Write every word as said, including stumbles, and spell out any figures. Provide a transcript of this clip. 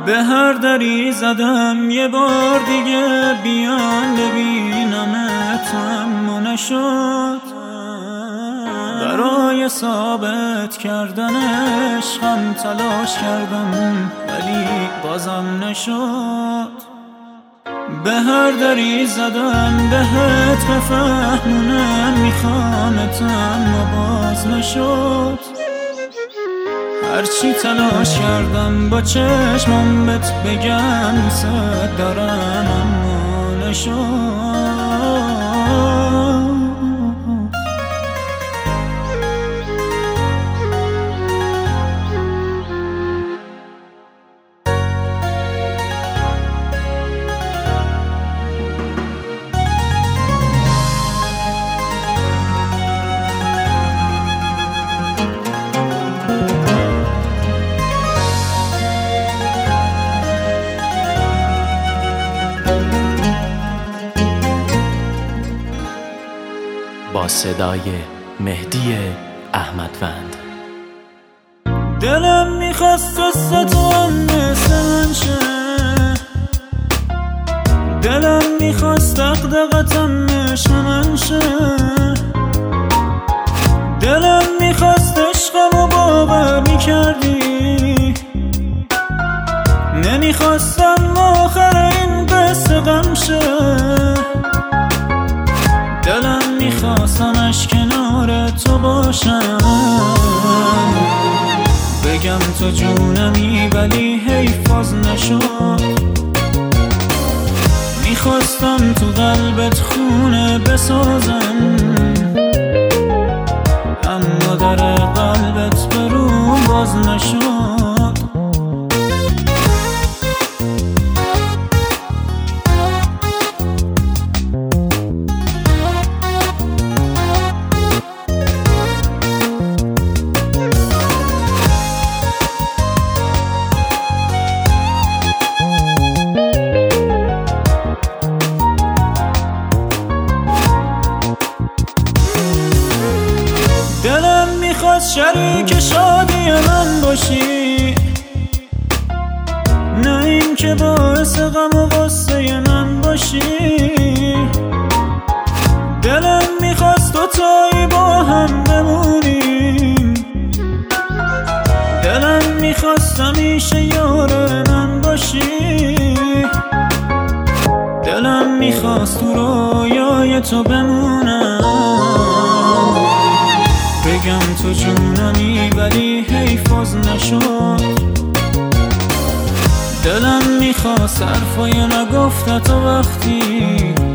به هر دری زدم یه بار دیگه بیان ببینمت، اما نشد. برای ثابت کردن عشقم تلاش کردم ولی بازم نشد. به هر دری زدم بهت بفهمونم میخوامت، اما باز نشد. هرچی تلاش کردم با چشمم بهت بگم صد دارم، اما نشد. با صدای مهدی احمدوند. دلم میخواست قصه تو هم مثل من شه، دلم میخواست دقدقتم عشق من شه، دلم میخواست عشقمو باور میکردی، نمیخواستم آخر این قصه غم شه. دلم میخواستمش کنار تو باشم، بگم تو جونمی ولی حیفاز نشد. میخواستم تو قلبت خونه بسازم، اما در قلبت برون باز نشد. دلم میخواست شریک شادی من باشی، نه این که باعث غم و غصه من باشی. دلم میخواست دوتایی با هم بمونیم، دلم میخواست همیشه یار من باشی. دلم میخواست تو رویای تو بمونم، بگم تو جونمی ولی حیفاز نشد. دلم میخواست حرفای نگفته تو وقتی